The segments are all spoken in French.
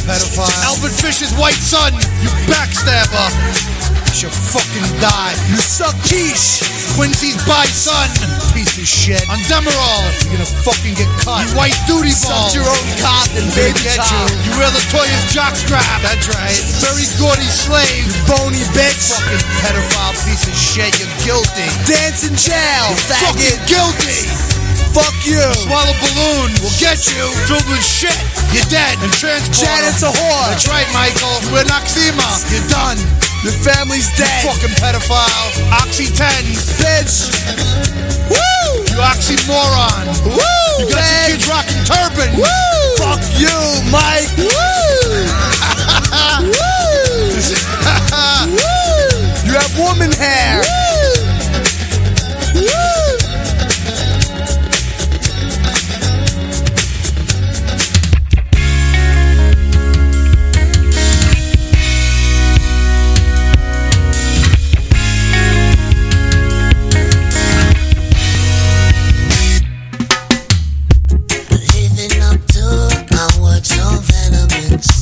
pedophile. Alvin Fisher's white son, you backstabber. You should fucking die. You suck quiche. Quincy's by son, piece of shit. On Demerol, you're gonna fucking get cut. You white duty ball. Suck your own cock and baby get you. You wear Latoya's jockstrap. That's right. Very gaudy slave. You bony bitch. Fucking pedophile piece of shit. You're guilty. Dance in jail. You're fucking guilty. Fuck you. Swallow balloon will get you filled with shit. You're dead and transported. Janet's a whore. That's right, Michael. You wear Noxema. You're done. Your family's dead. You fucking pedophile. Oxy 10. Bitch. Woo! You oxymoron. Woo! You got your kids rocking turbans. Woo! Fuck you, Mike. Woo! Woo! You have woman hair. Woo! Woo! Living up to my words of venomous.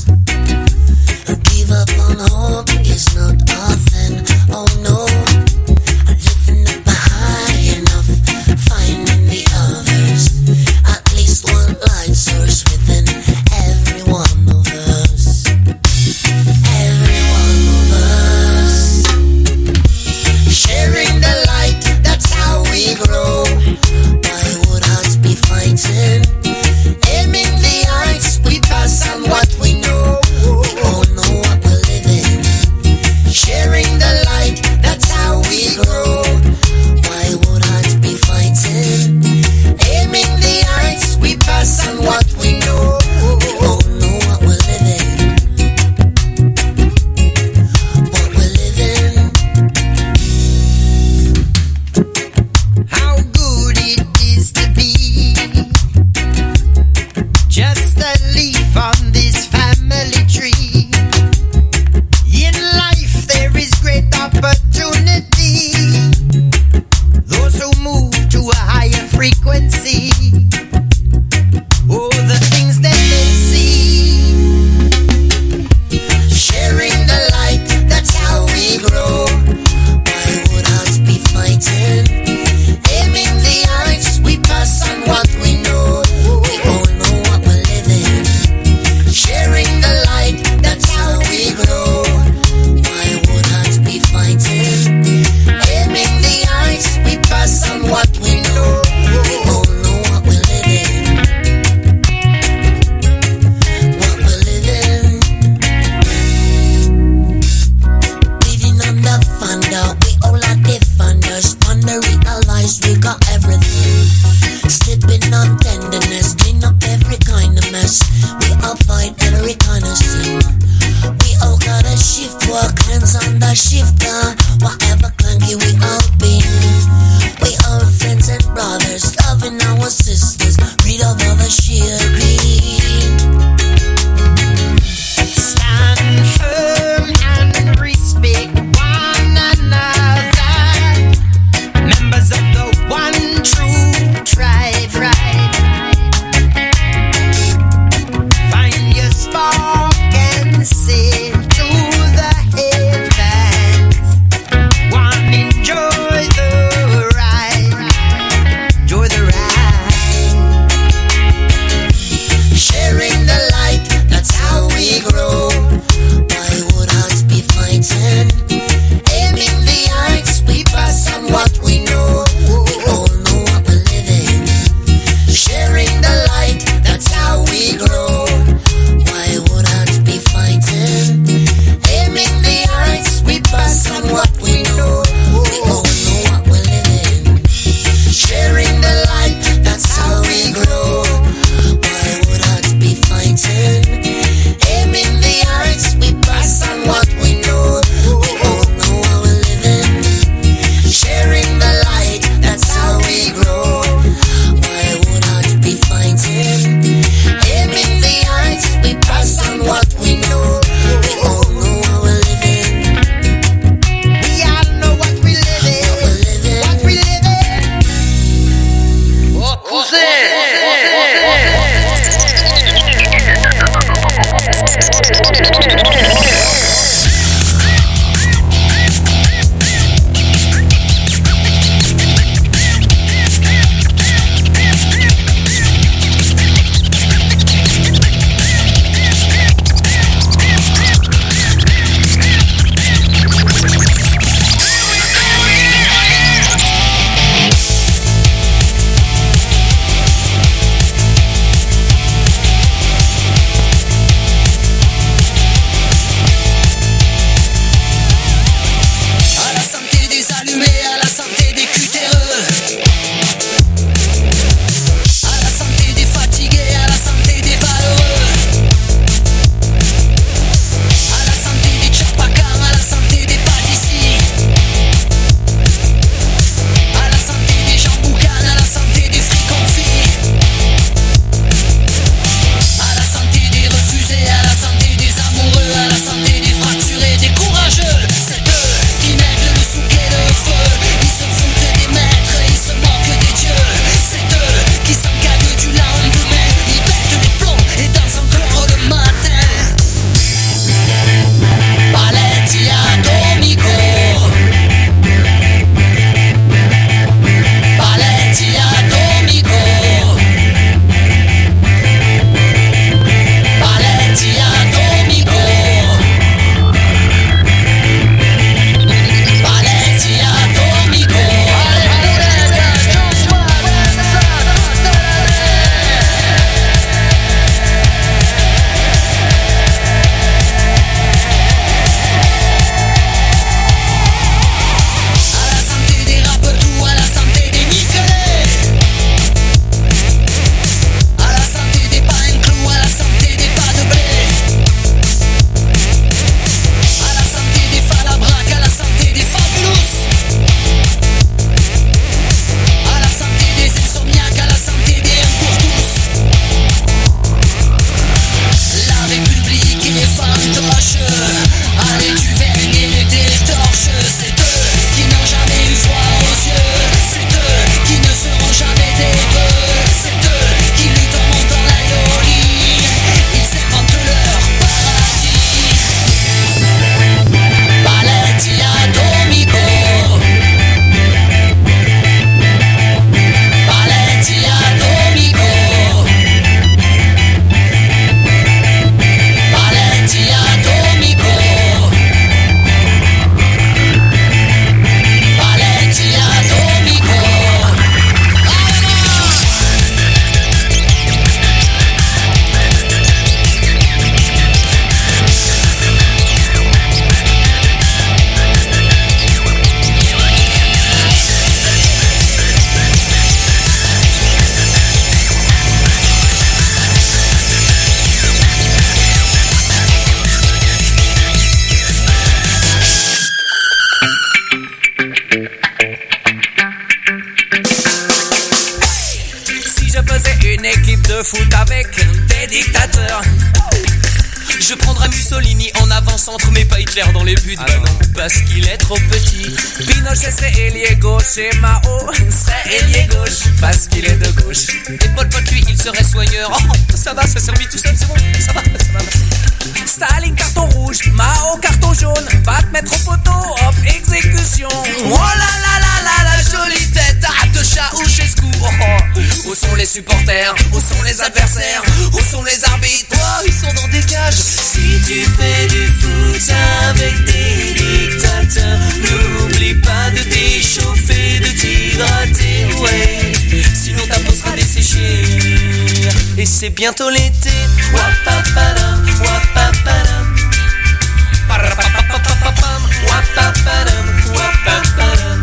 Mussolini en avant-centre, mais pas Hitler dans les buts. Bah non, parce qu'il est trop petit. Pinochet serait ailier gauche et Mao serait ailier gauche parce qu'il est de gauche. Et Pol Pot, lui, il serait soigneur. Oh, ça va, ça servit tout seul, c'est bon, ça va. Staline carton rouge, Mao carton jaune, va te mettre au poteau, hop, exécution. Oh là là là là, la jolie tête de Ceausescu. Oh, où sont les supporters? Où sont les adversaires? Où sont les arbitres? Oh, ils sont dans des cages. Si tu fais du foot avec des dictateurs, n'oublie pas de t'échauffer, de t'hydrater, ouais. Sinon ta peau sera desséchée. Et c'est bientôt l'été. Wapapadam, wapapadam. Parapapapapapam, wapapadam, wapapadam.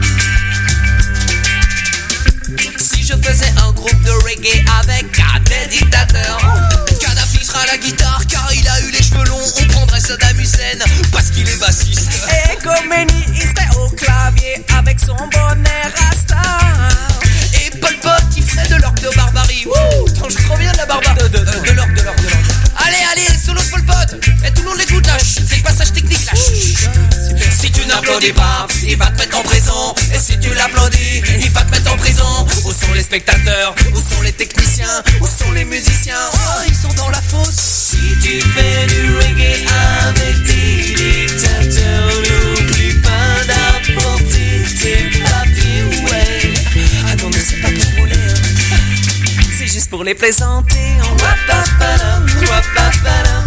Si je faisais un groupe de reggae avec des dictateurs, Kadhafi sera à la guitare car il a eu les cheveux longs. On prendrait Saddam Hussein parce qu'il est bassiste. Et Khomeini il serait au clavier avec son bonnet rasta. Et Pol Pot qui ferait de l'orgue de barbarie. Wouh, attends, je trop bien de la barbarie. De l'orgue. Allez, solo de Pol Pot. Et tout le monde l'écoute là. C'est le passage technique là. Si tu n'applaudis pas, il va te mettre en prison. Et si tu l'applaudis, il va te mettre en prison. Où sont les spectateurs? Où sont les techniciens? Où sont les musiciens? Oh, ils sont dans la fosse. Si tu fais du reggae avec des dictateurs, n'oublie pas d'apporter tes papiers, ouais. Ah non, mais c'est pas pour rouler, hein. C'est juste pour les plaisanter. Wapapadam, wapapadam.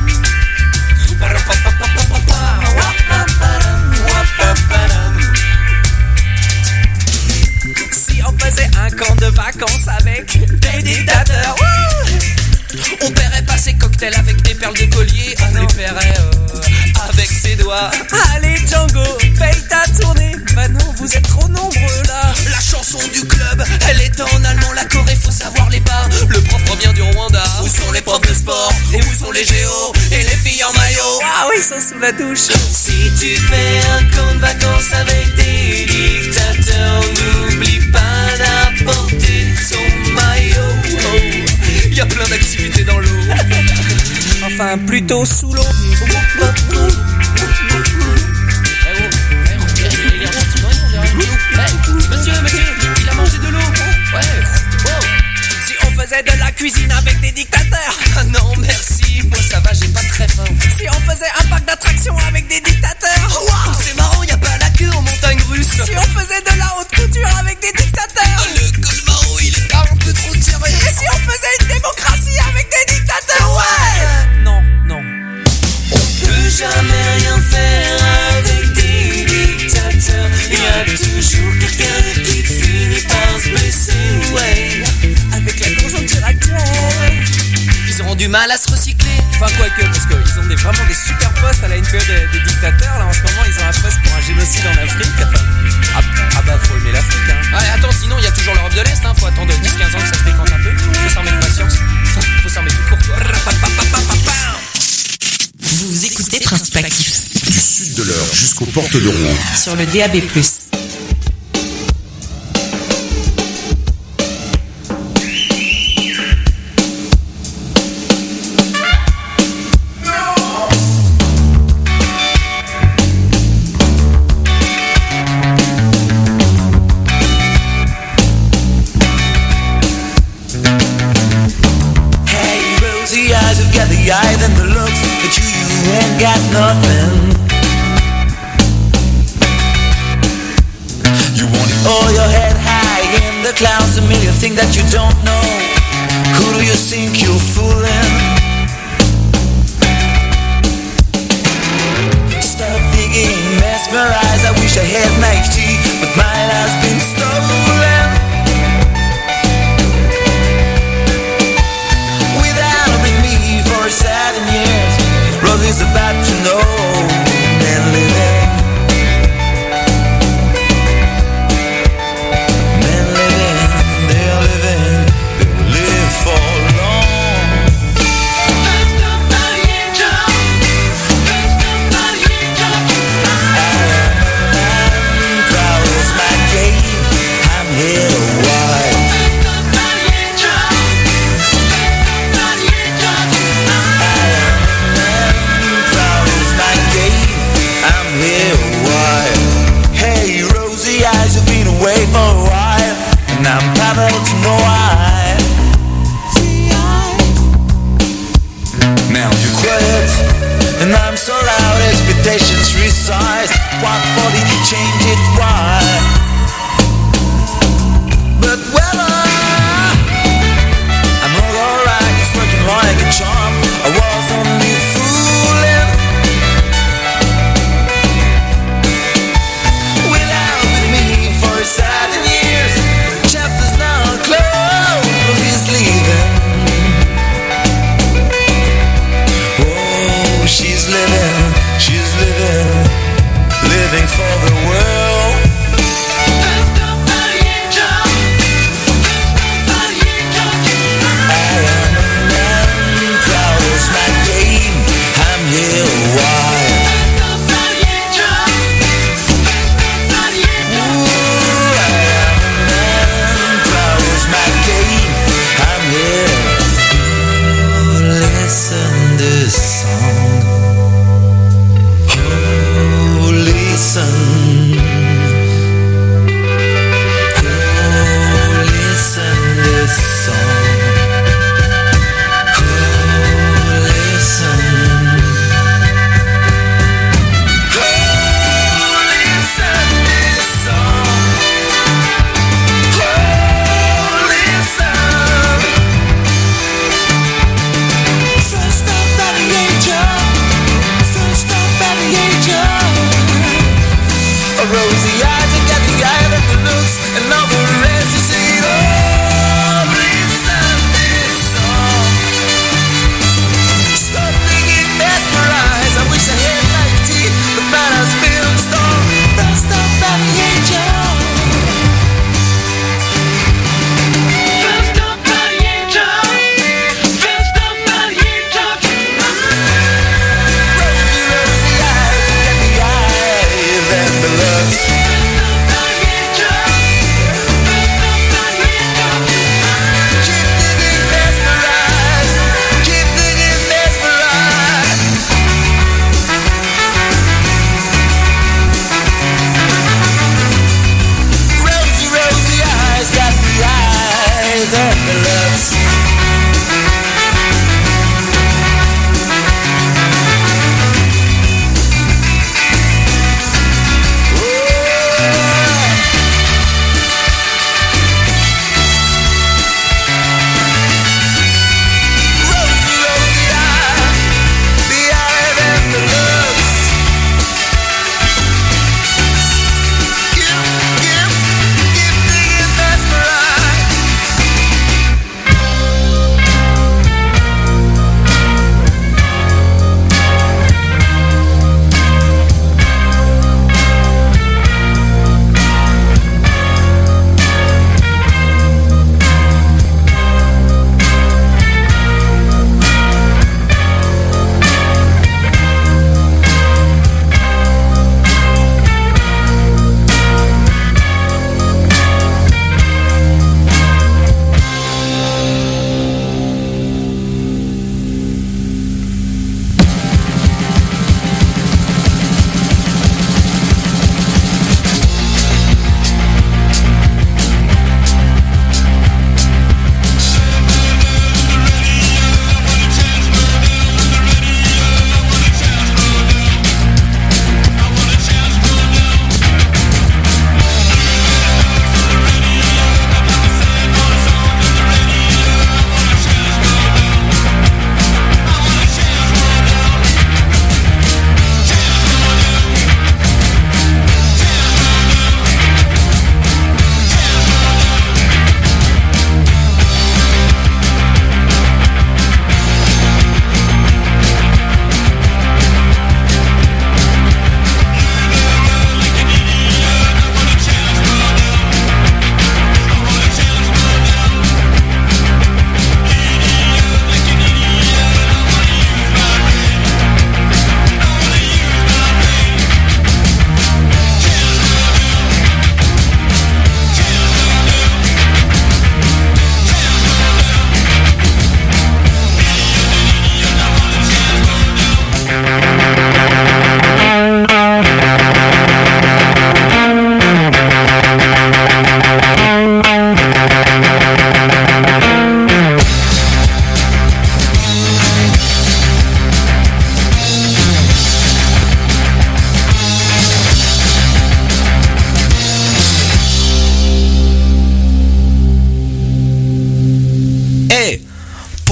Si on faisait un camp de vacances avec des dictateurs, on paierait pas ses cocktails avec des perles de collier. On les paierait avec ses doigts. allez Django, paye ta tournée. Bah non, vous êtes trop nombreux là. La chanson du club, elle est en allemand. La Corée, faut savoir les pas. Le prof revient du Rwanda. Où sont les profs de sport? Et où sont les géos? Et les filles en maillot? Ah oui, ils sont sous la douche. Si tu fais un camp de vacances avec des dictateurs, n'oublie pas d'apporter ton maillot. Y a plein d'activités dans l'eau. Enfin, plutôt sous l'eau. Monsieur, il a mangé de l'eau. Ouais. Si on faisait de la cuisine avec des dictateurs. Ah non, merci, moi ça va, j'ai pas très faim. Si on faisait un parc d'attractions avec des dictateurs. Waouh, c'est marrant, y a pas la queue en montagne russe. Si on faisait de la haute couture avec des dictateurs. Le Colmaro, il est un peu trop tiré. Et si on faisait une démocratie avec des dictateurs, ouais. Non. On peut jamais rien faire avec des dictateurs. Y a toujours quelqu'un qui finit par se blesser, ouais. Avec la conjoncture actuelle. Ils auront du mal à se recycler. Enfin, quoique, parce qu'ils ont vraiment des super postes à la NPE des dictateurs. Là, en ce moment, ils ont un poste pour un génocide en Afrique. Enfin, bah, faut aimer l'Afrique, hein. Ouais, attends, sinon y a toujours l'Europe de l'Est, hein. Faut attendre 10-15 ans que ça se décante un peu. Faut s'en mettre patience. Faut s'en mettre tout court, quoi. Vous écoutez Principe Actif. Du sud de l'Eure jusqu'aux portes de Rouen. Sur le DAB+. The eye than the looks, but you ain't got nothing. You want it all, your head high in the clouds, a million things that you don't know. Who do you think you're fooling? Stop digging, mesmerized. I wish I had my tea, but mine has been stolen. For 7 years, Rose is about to know men living. Men living, they're living, they will live for long. There's nobody in job. There's nobody in job. I'm proud as my game. I'm here a while. And I'm so loud, expectations resize. What for did you change it? Why? But I'm all alright, it's working like a charm. I was only fooling. Without with me for a 7 years. Chapter's now closed, he's leaving. Oh, she's living for the world.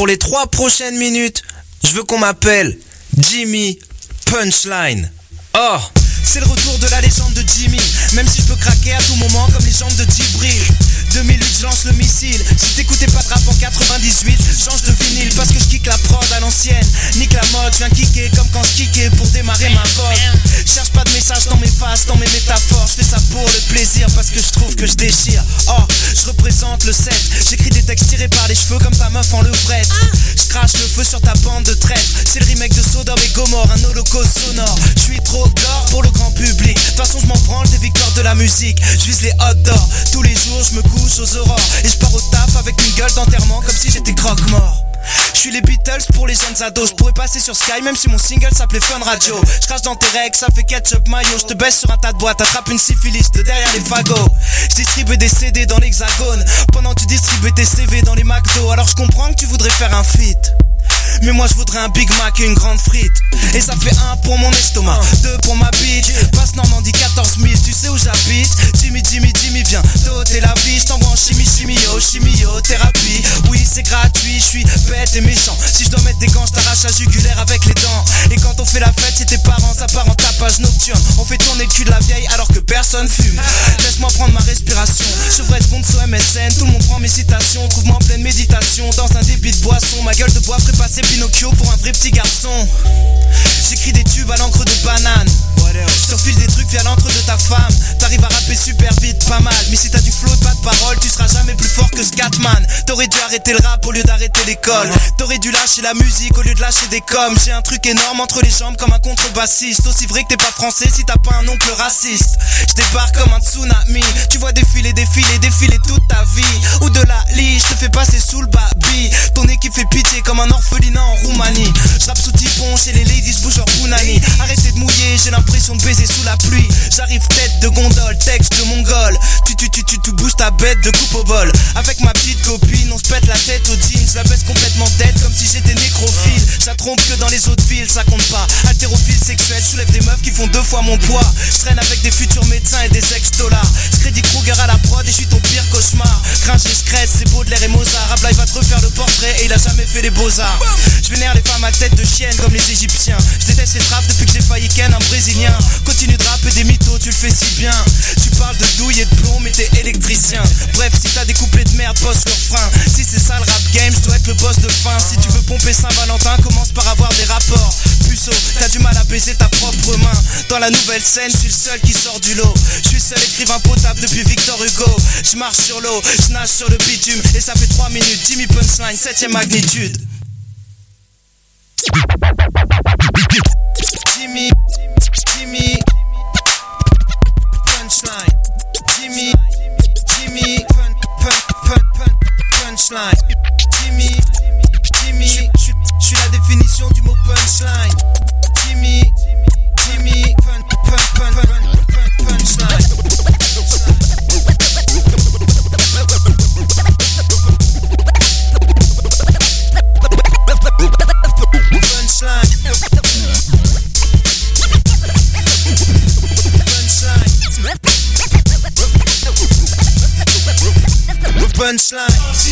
pour les 3 prochaines minutes, je veux qu'on m'appelle Jimmy Punchline. Oh, c'est le retour de la légende de Jimmy. Même si je peux craquer à tout moment comme les jambes de Djibril. 2008 je lance le missile. Si t'écoutais pas de rap en 98, change de vinyle parce que je kick la prod à l'ancienne. Nique la mode, je viens kicker comme quand je kickais pour démarrer ma vogue. Cherche pas de message dans mes faces, dans mes métaphores. Je fais ça pour le plaisir parce que je trouve que je déchire. Oh, je représente le 7. J'écris des textes tirés par les cheveux comme ta meuf en levrette. Je crache le feu sur ta bande de traîtres. C'est le remake de Sodome et Gomorre, un holocauste sonore. Je suis trop gore pour le grand public. De toute façon je m'en branle des victoires de la musique. Je vise les hot d'or. Tous les jours je me couche aux aurores. Et je pars au taf avec une gueule d'enterrement comme si j'étais croque-mort. Je suis les Beatles pour les jeunes ados. Je pourrais passer sur Sky même si mon single s'appelait Fun Radio. Je crache dans tes règles, ça fait ketchup mayo. Je te baisse sur un tas de boîtes, attrape une syphilis de derrière les fagots. Je distribue des CD dans l'hexagone pendant que tu distribues tes CV dans les McDo. Alors je comprends que tu voudrais faire un feat, mais moi je voudrais un Big Mac et une grande frite. Et ça fait 1 pour mon estomac, 2 pour ma bite. Passe Normandie 14 000, tu sais où j'habite. Jimmy, viens t'ôter la vie. Je t'envoie en chimiothérapie. Oui c'est gratuit, je suis bête et méchant. Si je dois mettre des gants, je t'arrache la jugulaire avec les dents. Et quand on fait la fête chez tes parents, ça part en tapage nocturne. On fait tourner le cul de la vieille alors que personne fume. Laisse-moi prendre ma respiration. Je ferai sponsor MSN, tout le monde prend mes citations. Trouve-moi en pleine méditation, dans un débit de boisson. Ma gueule de bois ferait passer Pinocchio pour un vrai petit garçon. J'écris des tubes à l'encre de banane. Je te refile des trucs via l'encre de ta femme. T'arrives à rapper super vite, pas mal. Mais si t'as du flow et pas de parole, tu seras jamais plus fort que Scatman. T'aurais dû arrêter le rap au lieu d'arrêter l'école. T'aurais dû lâcher la musique au lieu de lâcher des coms. J'ai un truc énorme entre les jambes comme un contrebassiste. Aussi vrai que t'es pas français si t'as pas un oncle raciste. Je débarque comme un tsunami. Tu vois défiler toute ta vie. Ou de la lie, je te fais passer sous le baby. Ton équipe fait pitié comme un orphelinat en Roumanie. Je rappe sous typon chez les ladies bougent en Pounani. Arrêtez de mouiller, j'ai l'impression de baiser sous la pluie. J'arrive tête de gondole, texte de mongol. Tu bouges ta bête de coupe au bol. Avec ma petite copine, on se pète la tête aux jeans. Je la baisse complètement dead comme si j'étais nécrophile. Je la trompe que dans les autres villes, ça compte pas. Haltérophile sexuel, je soulève des meufs qui font 2 fois mon poids. Je traîne avec des futurs médecins et des ex-dollars. Freddy Krueger à la prod et je suis ton pire cauchemar. Gringe et Scred, c'est Baudelaire et Mozart. Rabla il va te refaire le portrait et il a jamais fait les beaux-arts. Je vénère les femmes à tête de chienne comme les Égyptiens. Je déteste les trappes depuis que j'ai failli ken un Brésilien. Continue de rapper des mythos, tu le fais si bien. Tu parles de douille et de plomb mais t'es électricien. Bref, si t'as des couplets de merde, bosse le refrain. Si c'est ça le rap game, je dois être le boss de fin. Si tu veux pomper Saint-Valentin, commence par avoir des rapports. Puceau, t'as du mal à baiser ta propre main. Dans la nouvelle scène, je suis le seul qui sort du lot. Je suis seul écrivain potable depuis Victor Hugo. Je marche sur l'eau, je nage sur le bitume. Et ça fait 3 minutes, Jimmy Punchline, 7ème magnitude. Jimmy Punchline. Jimmy Punchline. Jimmy, je suis la définition du mot punchline. Jimmy Punchline. Punchline.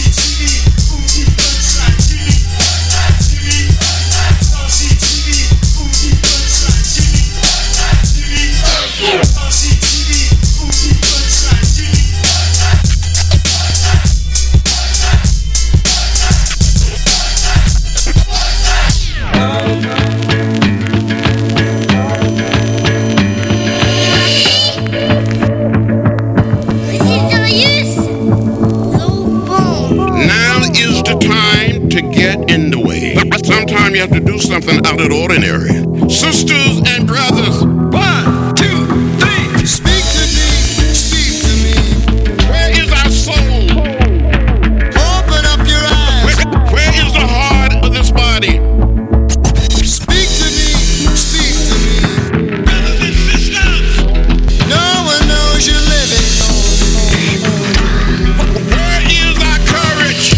Sometimes you have to do something out of the ordinary. Sisters and brothers, 1, 2, 3. Speak to me. Where is our soul? Open up your eyes. Where is the heart of this body? Speak to me. Brothers and sisters, No one knows you're living. where is our courage?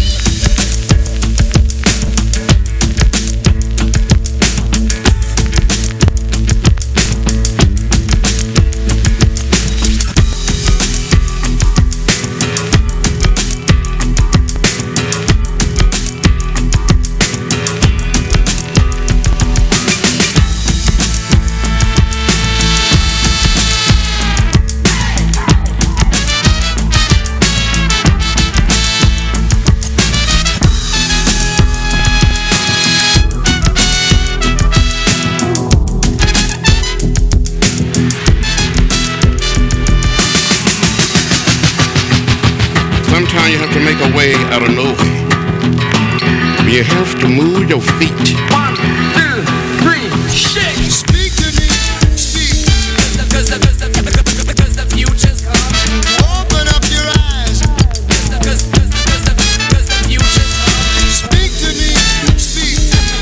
way out of nowhere. You have to move your feet. 1, 2, 3, shake. Speak to me, speak. Cause the future's coming. Open up your eyes. Cause the future's coming. Speak to me, speak.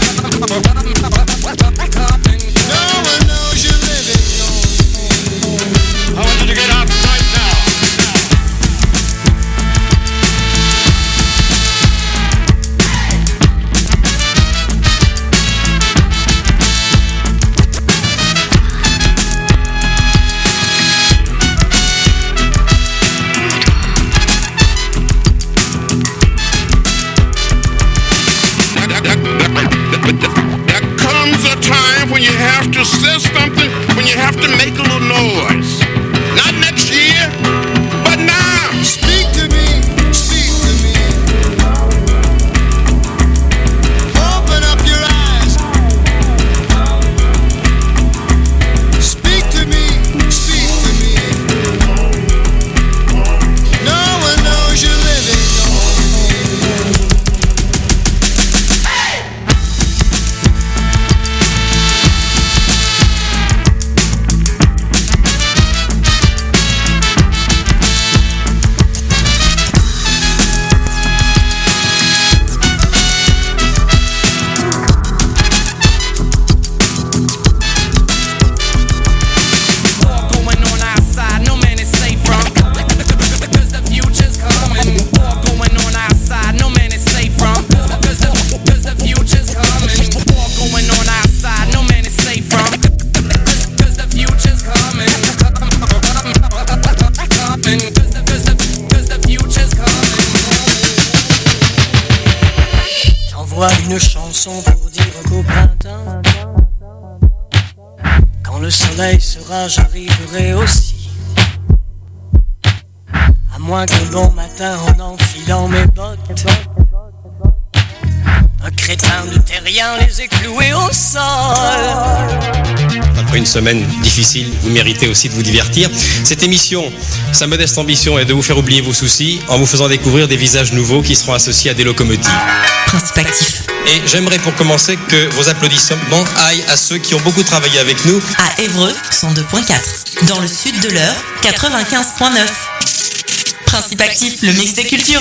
No one knows you're living. I want you to get out right now. There comes a time when you have to say something, when you have to make a little noise. Not next year, but now. Speak to me, speak to me. Open up your eyes. Speak to me, speak to me. No one knows you're living. War going on outside, no man is safe from. Cause the future's coming. War going on outside, no man is safe from. Cause the future's coming. War going on outside, no man is safe from. Cause the future's coming. Cause the future's coming. J'envoie une chanson pour dire qu'au printemps, quand le soleil sera, j'arriverai aussi. À moins qu'un bon matin, en enfilant mes bottes, un crétin de terrien les ait cloués au sol. Après une semaine difficile, vous méritez aussi de vous divertir. Cette émission, sa modeste ambition est de vous faire oublier vos soucis en vous faisant découvrir des visages nouveaux qui seront associés à des locomotives. Principe actif. Et j'aimerais pour commencer que vos applaudissements aillent à ceux qui ont beaucoup travaillé avec nous. À Évreux, 102.4. Dans le sud de l'Eure, 95.9. Principe actif, le mix des cultures.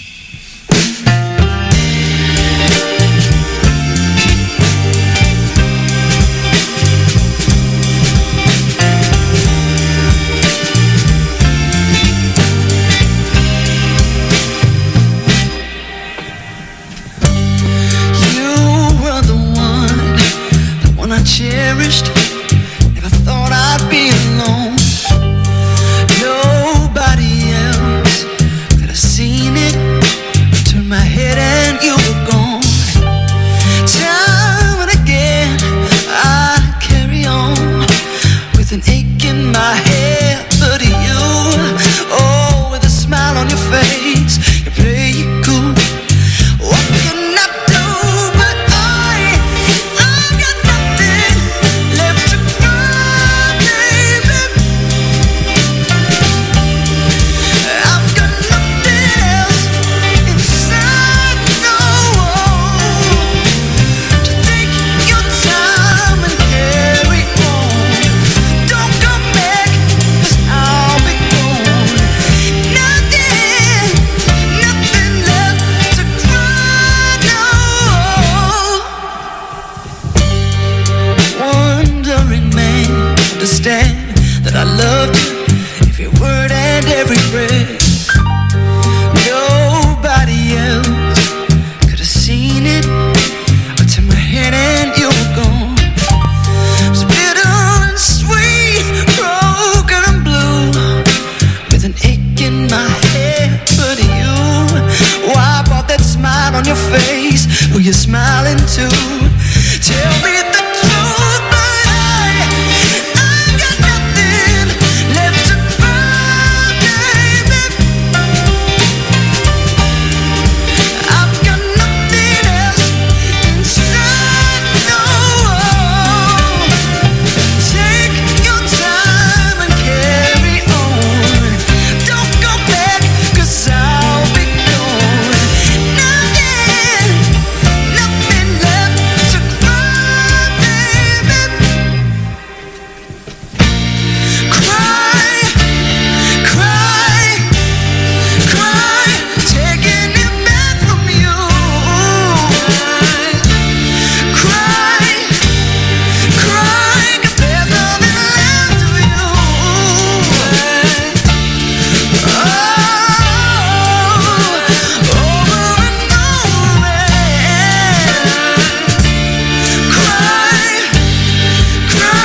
I cherished. Never thought I'd be alone. Nobody else could have seen it. Turned my head and you were gone. Time and again I carry on with an ache in my head. But you, oh, with a smile on your face, you play it cool. What can I do? But I've got nothing left to cry, baby. I've got nothing else inside, no. To take your time and carry on. Don't come back, 'cause I'll be gone. Nothing left to cry, no. Wondering man, understand that I loved you